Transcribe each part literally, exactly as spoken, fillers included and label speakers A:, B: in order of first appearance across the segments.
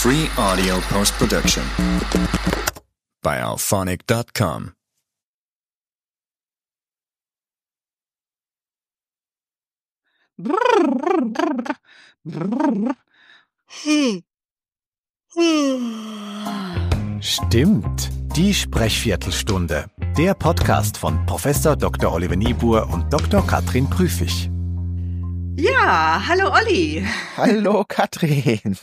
A: Free audio post-production by alphonic dot com.
B: Stimmt, die Sprechviertelstunde. Der Podcast von Professor Doktor Oliver Niebuhr und Doktor Katrin Prüfig.
C: Ja, hallo Olli.
D: Hallo Katrin.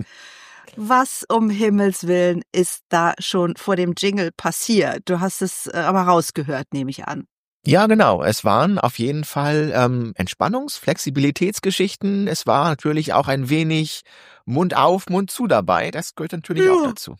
C: Was um Himmels Willen ist da schon vor dem Jingle passiert? Du hast es äh, aber rausgehört, nehme ich an.
D: Ja, genau. Es waren auf jeden Fall ähm, Entspannungs-, Flexibilitätsgeschichten. Es war natürlich auch ein wenig Mund auf, Mund zu dabei. Das gehört natürlich
C: Ja.
D: auch dazu.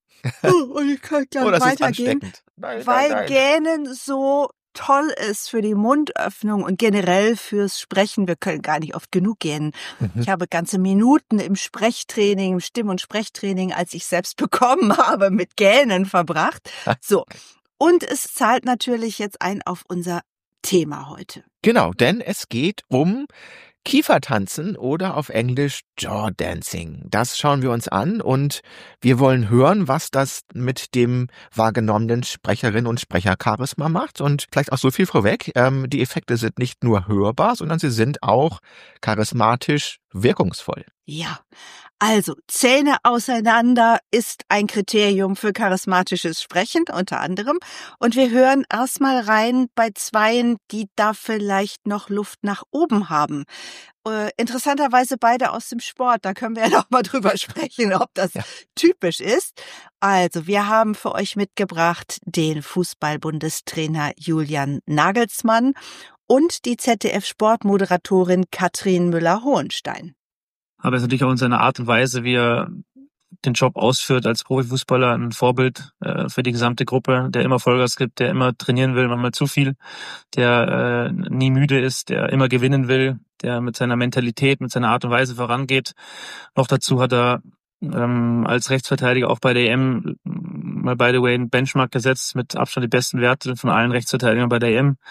C: Oh, und ich kann gleich
D: Oh, das ist
C: weitergehen,
D: ansteckend. Nein,
C: weil
D: nein, nein.
C: Gähnen so toll ist für die Mundöffnung und generell fürs Sprechen. Wir können gar nicht oft genug gähnen.
D: Mhm.
C: Ich habe ganze Minuten im Sprechtraining, im Stimm- und Sprechtraining, als ich selbst bekommen habe, mit Gähnen verbracht. So. Und es zahlt natürlich jetzt ein auf unser Thema heute.
D: Genau, denn es geht um Kiefertanzen oder auf Englisch Jaw Dancing. Das schauen wir uns an und wir wollen hören, was das mit dem wahrgenommenen Sprecherinnen und Sprechercharisma macht. Und vielleicht auch so viel vorweg, ähm, die Effekte sind nicht nur hörbar, sondern sie sind auch charismatisch wirkungsvoll.
C: Ja, also Zähne auseinander ist ein Kriterium für charismatisches Sprechen unter anderem. Und wir hören erstmal rein bei Zweien, die da vielleicht noch Luft nach oben haben. Äh, interessanterweise beide aus dem Sport. Da können wir ja noch mal drüber sprechen, ob das
D: Ja.
C: typisch ist. Also wir haben für euch mitgebracht den Fußball-Bundestrainer Julian Nagelsmann und die Z D F-Sportmoderatorin Katrin Müller-Hohenstein.
E: Aber es ist natürlich auch in seiner Art und Weise, wie er den Job ausführt als Profifußballer, ein Vorbild äh, für die gesamte Gruppe, der immer Vollgas gibt, der immer trainieren will, manchmal zu viel, der äh, nie müde ist, der immer gewinnen will, der mit seiner Mentalität, mit seiner Art und Weise vorangeht. Noch dazu hat er ähm, als Rechtsverteidiger auch bei der E M mal by the way einen Benchmark gesetzt, mit Abstand die besten Werte von allen Rechtsverteidigern bei der E M.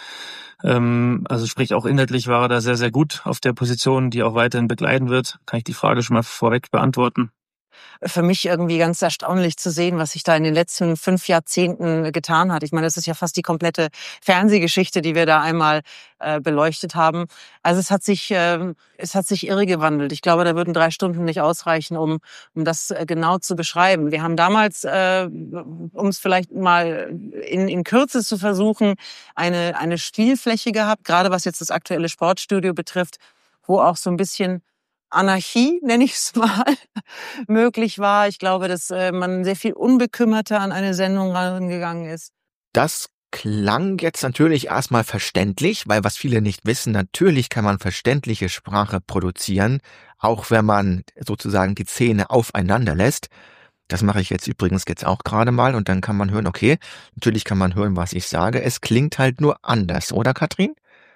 E: Ähm, also sprich auch inhaltlich war er da sehr, sehr gut auf der Position, die auch weiterhin begleiten wird. Kann ich die Frage schon mal vorweg beantworten?
F: Für mich irgendwie ganz erstaunlich zu sehen, was sich da in den letzten fünf Jahrzehnten getan hat. Ich meine, das ist ja fast die komplette Fernsehgeschichte, die wir da einmal äh, beleuchtet haben. Also es hat sich, äh, es hat sich irre gewandelt. Ich glaube, da würden drei Stunden nicht ausreichen, um, um das äh, genau zu beschreiben. Wir haben damals, äh, um es vielleicht mal in, in Kürze zu versuchen, eine, eine Spielfläche gehabt, gerade was jetzt das aktuelle Sportstudio betrifft, wo auch so ein bisschen Anarchie, nenne ich es mal, möglich war. Ich glaube, dass äh, man sehr viel unbekümmerter an eine Sendung rangegangen ist.
D: Das klang jetzt natürlich erstmal verständlich, weil was viele nicht wissen, natürlich kann man verständliche Sprache produzieren, auch wenn man sozusagen die Zähne aufeinander lässt. Das mache ich jetzt übrigens jetzt auch gerade mal und dann kann man hören, okay, natürlich kann man hören, was ich sage. Es klingt halt nur anders, oder Katrin?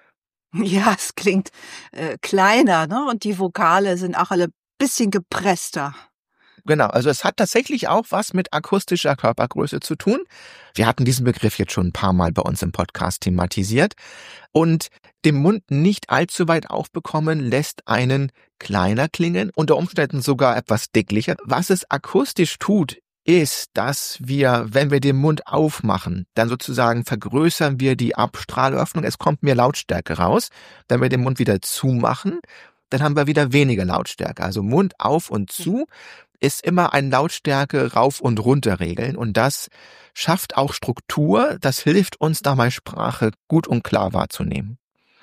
C: Ja, es klingt äh, kleiner, ne? Und die Vokale sind auch alle ein bisschen gepresster.
D: Genau, also es hat tatsächlich auch was mit akustischer Körpergröße zu tun. Wir hatten diesen Begriff jetzt schon ein paar Mal bei uns im Podcast thematisiert. Und den Mund nicht allzu weit aufbekommen lässt einen kleiner klingen, unter Umständen sogar etwas dicklicher. Was es akustisch tut, ist, dass wir, wenn wir den Mund aufmachen, dann sozusagen vergrößern wir die Abstrahlöffnung. Es kommt mehr Lautstärke raus. Wenn wir den Mund wieder zumachen, dann haben wir wieder weniger Lautstärke. Also Mund auf und zu ist immer ein Lautstärke rauf und runter regeln und das schafft auch Struktur. Das hilft uns dabei, Sprache gut und klar wahrzunehmen.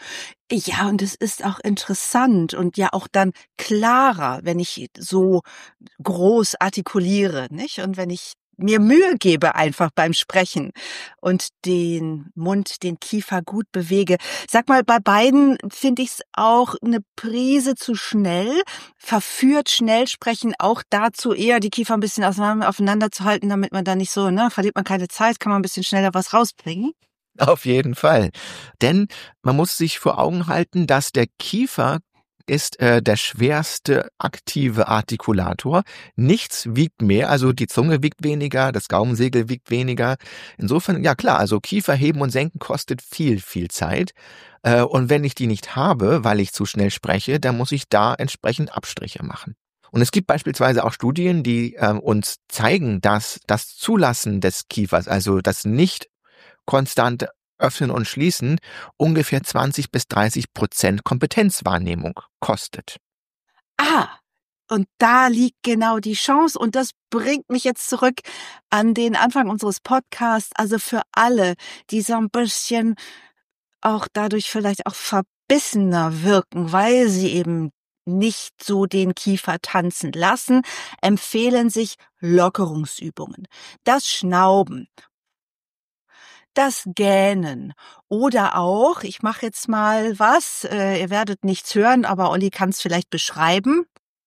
C: Ja, und es ist auch interessant und ja auch dann klarer, wenn ich so groß artikuliere, nicht? Und wenn ich mir Mühe gebe einfach beim Sprechen und den Mund, den Kiefer gut bewege. Sag mal, bei beiden finde ich es auch eine Prise zu schnell. Verführt schnell sprechen auch dazu eher die Kiefer ein bisschen auseinander, aufeinander zu halten, damit man da nicht so, ne, verliert man keine Zeit, kann man ein bisschen schneller was rausbringen.
D: Auf jeden Fall. Denn man muss sich vor Augen halten, dass der Kiefer ist äh, der schwerste aktive Artikulator. Nichts wiegt mehr, also die Zunge wiegt weniger, das Gaumensegel wiegt weniger. Insofern, ja klar, also Kiefer heben und senken kostet viel, viel Zeit. Äh, und wenn ich die nicht habe, weil ich zu schnell spreche, dann muss ich da entsprechend Abstriche machen. Und es gibt beispielsweise auch Studien, die äh, uns zeigen, dass das Zulassen des Kiefers, also das nicht konstante Öffnen und Schließen, ungefähr zwanzig bis dreißig Prozent Kompetenzwahrnehmung kostet.
C: Ah, und da liegt genau die Chance. Und das bringt mich jetzt zurück an den Anfang unseres Podcasts. Also für alle, die so ein bisschen auch dadurch vielleicht auch verbissener wirken, weil sie eben nicht so den Kiefer tanzen lassen, empfehlen sich Lockerungsübungen. Das Schnauben, das Gähnen oder auch, ich mache jetzt mal was, äh, ihr werdet nichts hören, aber Olli kann es vielleicht beschreiben.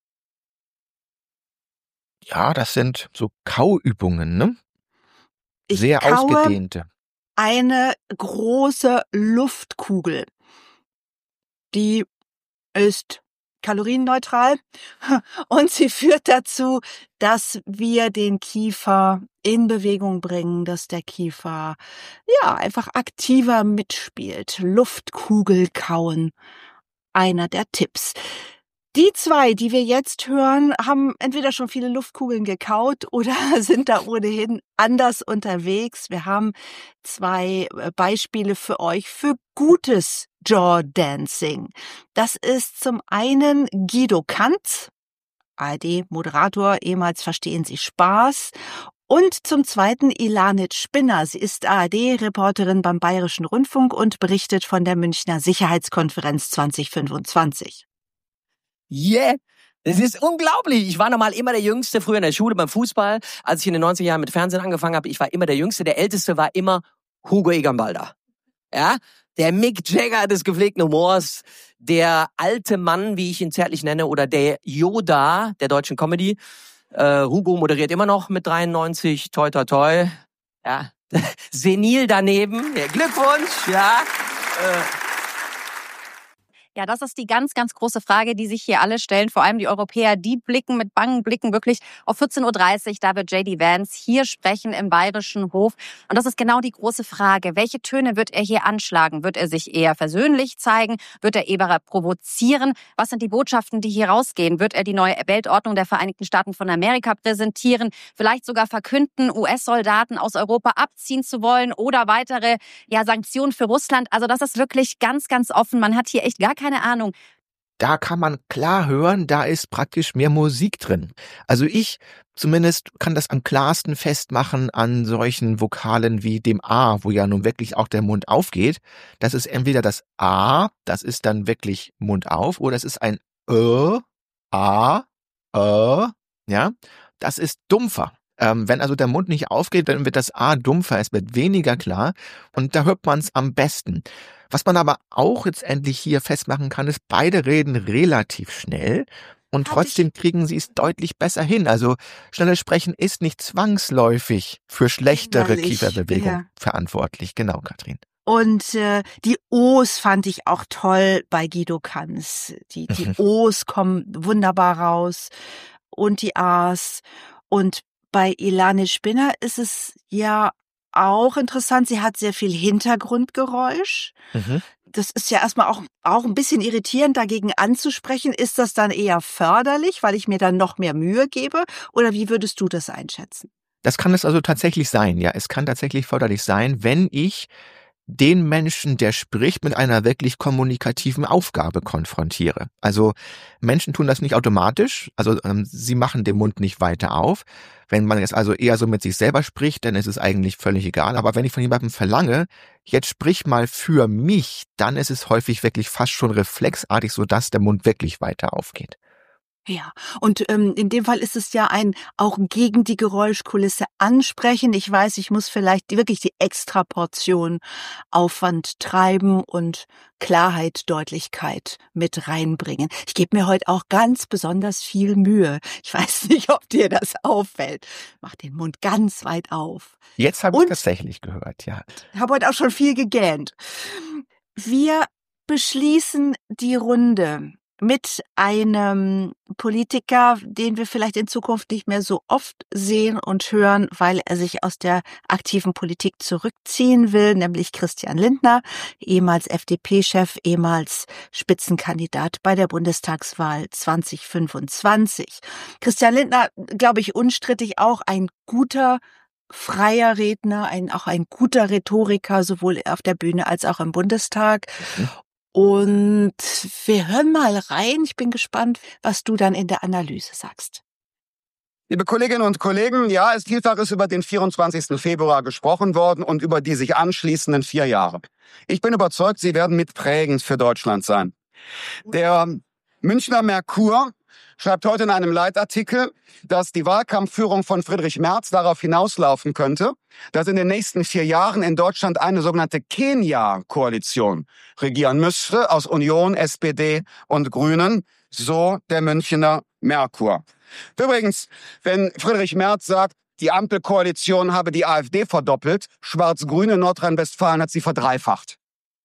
D: Ja, das sind so Kauübungen, ne?
C: Ich
D: Sehr
C: kaue
D: ausgedehnte.
C: eine große Luftkugel. Die ist kalorienneutral und sie führt dazu, dass wir den Kiefer in Bewegung bringen, dass der Kiefer ja einfach aktiver mitspielt. Luftkugel kauen, einer der Tipps. Die zwei, die wir jetzt hören, haben entweder schon viele Luftkugeln gekaut oder sind da ohnehin anders unterwegs. Wir haben zwei Beispiele für euch für gutes Jaw Dancing. Das ist zum einen Guido Kanz, A R D-Moderator, ehemals Verstehen Sie Spaß. Und zum zweiten Ilanit Spinner. Sie ist A R D-Reporterin beim Bayerischen Rundfunk und berichtet von der Münchner Sicherheitskonferenz zwanzig fünfundzwanzig.
G: Yeah, das ist unglaublich. Ich war normal immer der Jüngste, früher in der Schule beim Fußball. Als ich in den neunziger Jahren mit Fernsehen angefangen habe, ich war immer der Jüngste. Der Älteste war immer Hugo Egambalda. Ja, der Mick Jagger des gepflegten Humors, der alte Mann, wie ich ihn zärtlich nenne, oder der Yoda der deutschen Comedy. Äh, Hugo moderiert immer noch mit dreiundneunzig, toi toi toi. Ja, senil daneben. Ja, Glückwunsch, ja. Äh,
H: Ja, das ist die ganz, ganz große Frage, die sich hier alle stellen. Vor allem die Europäer, die blicken mit bangen Blicken wirklich auf vierzehn Uhr dreißig. Da wird J D Vance hier sprechen im Bayerischen Hof. Und das ist genau die große Frage. Welche Töne wird er hier anschlagen? Wird er sich eher versöhnlich zeigen? Wird er eher provozieren? Was sind die Botschaften, die hier rausgehen? Wird er die neue Weltordnung der Vereinigten Staaten von Amerika präsentieren? Vielleicht sogar verkünden, U S-Soldaten aus Europa abziehen zu wollen oder weitere ja, Sanktionen für Russland? Also das ist wirklich ganz, ganz offen. Man hat hier echt gar keine Ahnung.
D: Da kann man klar hören, da ist praktisch mehr Musik drin. Also ich zumindest kann das am klarsten festmachen an solchen Vokalen wie dem A, wo ja nun wirklich auch der Mund aufgeht. Das ist entweder das A, das ist dann wirklich Mund auf, oder es ist ein Ö, A, Ö, ja. Das ist dumpfer. Ähm, wenn also der Mund nicht aufgeht, dann wird das A dumpfer, es wird weniger klar und da hört man es am besten. Was man aber auch jetzt endlich hier festmachen kann, ist, beide reden relativ schnell und trotzdem kriegen sie es deutlich besser hin. Also schnelles Sprechen ist nicht zwangsläufig für schlechtere
C: Innerlich,
D: Kieferbewegung
C: ja.
D: verantwortlich. Genau, Katrin.
C: Und äh, die O's fand ich auch toll bei Guido Kanz. Die, die O's kommen wunderbar raus und die A's. Und bei Ilanit Spinner ist es ja auch interessant. Sie hat sehr viel Hintergrundgeräusch.
D: Mhm.
C: Das ist ja erstmal auch, auch ein bisschen irritierend, dagegen anzusprechen. Ist das dann eher förderlich, weil ich mir dann noch mehr Mühe gebe? Oder wie würdest du das einschätzen?
D: Das kann es also tatsächlich sein, ja. Es kann tatsächlich förderlich sein, wenn ich den Menschen, der spricht, mit einer wirklich kommunikativen Aufgabe konfrontiere. Also Menschen tun das nicht automatisch, also ähm, sie machen den Mund nicht weiter auf. Wenn man jetzt also eher so mit sich selber spricht, dann ist es eigentlich völlig egal. Aber wenn ich von jemandem verlange, jetzt sprich mal für mich, dann ist es häufig wirklich fast schon reflexartig, so dass der Mund wirklich weiter aufgeht.
C: Ja, und ähm, in dem Fall ist es ja ein auch gegen die Geräuschkulisse ansprechen. Ich weiß, ich muss vielleicht wirklich die Extraportion Aufwand treiben und Klarheit, Deutlichkeit mit reinbringen. Ich gebe mir heute auch ganz besonders viel Mühe. Ich weiß nicht, ob dir das auffällt. Mach den Mund ganz weit auf.
D: Jetzt habe ich tatsächlich gehört, ja.
C: Ich habe heute auch schon viel gegähnt. Wir beschließen die Runde mit einem Politiker, den wir vielleicht in Zukunft nicht mehr so oft sehen und hören, weil er sich aus der aktiven Politik zurückziehen will, nämlich Christian Lindner, ehemals F D P-Chef, ehemals Spitzenkandidat bei der Bundestagswahl zwanzig fünfundzwanzig. Christian Lindner, glaube ich, unstrittig auch ein guter, freier Redner, ein, auch ein guter Rhetoriker, sowohl auf der Bühne als auch im Bundestag. Mhm. Und wir hören mal rein. Ich bin gespannt, was du dann in der Analyse sagst.
I: Liebe Kolleginnen und Kollegen, ja, es vielfach ist über den vierundzwanzigsten Februar gesprochen worden und über die sich anschließenden vier Jahre. Ich bin überzeugt, sie werden mitprägend für Deutschland sein. Der Münchner Merkur schreibt heute in einem Leitartikel, dass die Wahlkampfführung von Friedrich Merz darauf hinauslaufen könnte, dass in den nächsten vier Jahren in Deutschland eine sogenannte Kenia-Koalition regieren müsste aus Union, S P D und Grünen, so der Münchner Merkur. Übrigens, wenn Friedrich Merz sagt, die Ampelkoalition habe die AfD verdoppelt, Schwarz-Grün in Nordrhein-Westfalen hat sie verdreifacht.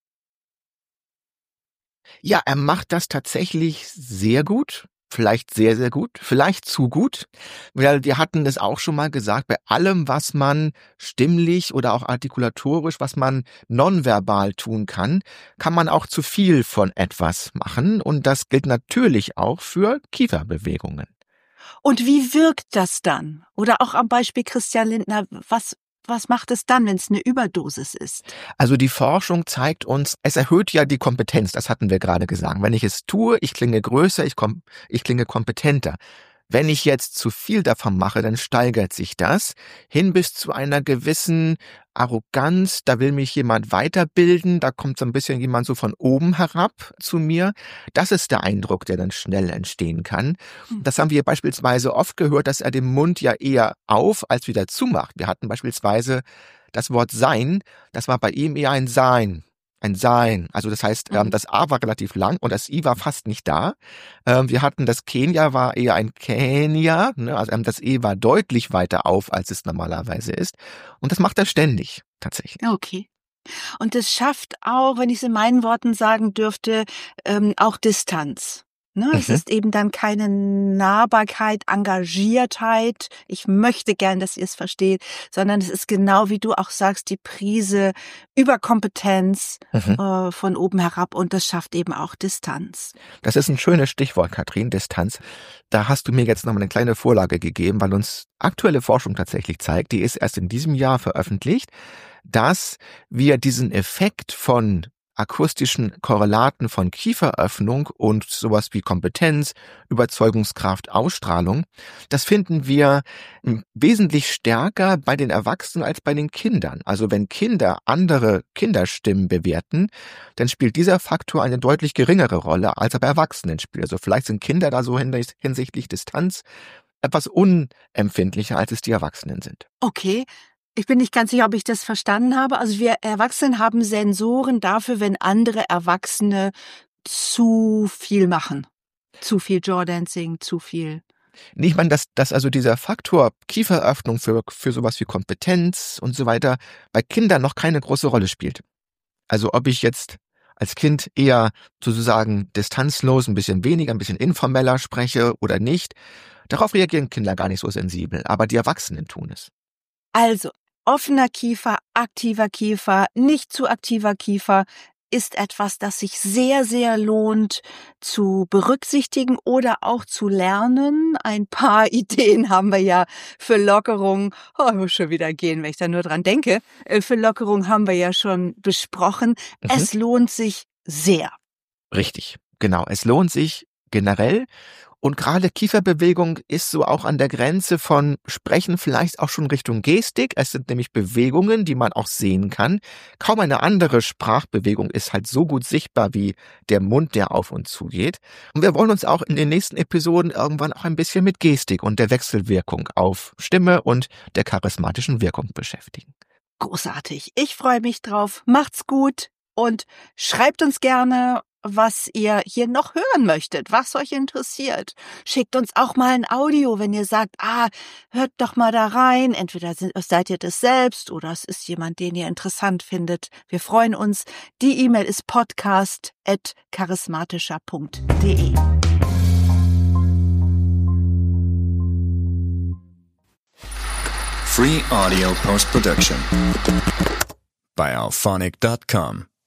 D: Ja, er macht das tatsächlich sehr gut. Vielleicht sehr, sehr gut, vielleicht zu gut, weil wir hatten es auch schon mal gesagt, bei allem, was man stimmlich oder auch artikulatorisch, was man nonverbal tun kann, kann man auch zu viel von etwas machen und das gilt natürlich auch für Kieferbewegungen.
C: Und wie wirkt das dann? Oder auch am Beispiel Christian Lindner, was Was macht es dann, wenn es eine Überdosis ist?
D: Also die Forschung zeigt uns, es erhöht ja die Kompetenz, das hatten wir gerade gesagt. Wenn ich es tue, ich klinge größer, ich, kom- ich klinge kompetenter. Wenn ich jetzt zu viel davon mache, dann steigert sich das hin bis zu einer gewissen Arroganz. Da will mich jemand weiterbilden, da kommt so ein bisschen jemand so von oben herab zu mir. Das ist der Eindruck, der dann schnell entstehen kann. Das haben wir beispielsweise oft gehört, dass er den Mund ja eher auf als wieder zumacht. Wir hatten beispielsweise das Wort sein, das war bei ihm eher ein Sein. Ein Sein. Also das heißt, ähm, das A war relativ lang und das I war fast nicht da. Ähm, wir hatten das Kenia war eher ein Kenia, ne? Also ähm, das E war deutlich weiter auf, als es normalerweise ist. Und das macht er ständig, tatsächlich.
C: Okay. Und es schafft auch, wenn ich es in meinen Worten sagen dürfte, ähm, auch Distanz. Ne, mhm. Es ist eben dann keine Nahbarkeit, Engagiertheit. Ich möchte gern, dass ihr es versteht, sondern es ist genau, wie du auch sagst, die Prise Überkompetenz mhm. äh, von oben herab und das schafft eben auch Distanz.
D: Das ist ein schönes Stichwort, Katrin, Distanz. Da hast du mir jetzt noch mal eine kleine Vorlage gegeben, weil uns aktuelle Forschung tatsächlich zeigt, die ist erst in diesem Jahr veröffentlicht, dass wir diesen Effekt von akustischen Korrelaten von Kieferöffnung und sowas wie Kompetenz, Überzeugungskraft, Ausstrahlung, das finden wir wesentlich stärker bei den Erwachsenen als bei den Kindern. Also wenn Kinder andere Kinderstimmen bewerten, dann spielt dieser Faktor eine deutlich geringere Rolle, als er bei Erwachsenen spielt. Also vielleicht sind Kinder da so hinsichtlich Distanz etwas unempfindlicher, als es die Erwachsenen sind.
C: Okay. Ich bin nicht ganz sicher, ob ich das verstanden habe. Also wir Erwachsenen haben Sensoren dafür, wenn andere Erwachsene zu viel machen. Zu viel Jawdancing, zu viel.
D: Ich meine, dass, dass also dieser Faktor Kieferöffnung für, für sowas wie Kompetenz und so weiter bei Kindern noch keine große Rolle spielt. Also ob ich jetzt als Kind eher sozusagen distanzlos, ein bisschen weniger, ein bisschen informeller spreche oder nicht, darauf reagieren Kinder gar nicht so sensibel, aber die Erwachsenen tun es.
C: Also, offener Kiefer, aktiver Kiefer, nicht zu aktiver Kiefer ist etwas, das sich sehr, sehr lohnt zu berücksichtigen oder auch zu lernen. Ein paar Ideen haben wir ja für Lockerung. Oh, ich muss schon wieder gehen, wenn ich da nur dran denke. Für Lockerung haben wir ja schon besprochen. Mhm. Es lohnt sich sehr.
D: Richtig, genau. Es lohnt sich generell. Und gerade Kieferbewegung ist so auch an der Grenze von Sprechen vielleicht auch schon Richtung Gestik. Es sind nämlich Bewegungen, die man auch sehen kann. Kaum eine andere Sprachbewegung ist halt so gut sichtbar wie der Mund, der auf und zu geht. Und wir wollen uns auch in den nächsten Episoden irgendwann auch ein bisschen mit Gestik und der Wechselwirkung auf Stimme und der charismatischen Wirkung beschäftigen.
C: Großartig. Ich freue mich drauf. Macht's gut und schreibt uns gerne was ihr hier noch hören möchtet, was euch interessiert. Schickt uns auch mal ein Audio, wenn ihr sagt, ah, hört doch mal da rein. Entweder seid ihr das selbst oder es ist jemand, den ihr interessant findet. Wir freuen uns. Die E-Mail ist podcast at charismatischer punkt de.
A: Free audio post-production by alphonic dot com.